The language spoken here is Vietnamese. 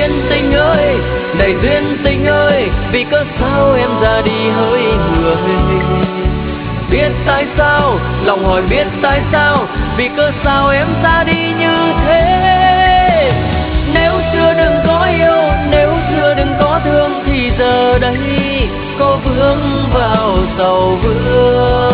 duyên tình ơi, này duyên tình ơi, vì cớ sao em ra đi hỡi người. Biết tại sao, lòng hỏi biết tại sao, vì cớ sao em ra đi như thế. Nếu xưa đừng có yêu, nếu xưa đừng có thương, thì giờ đây có vướng vào sầu vương.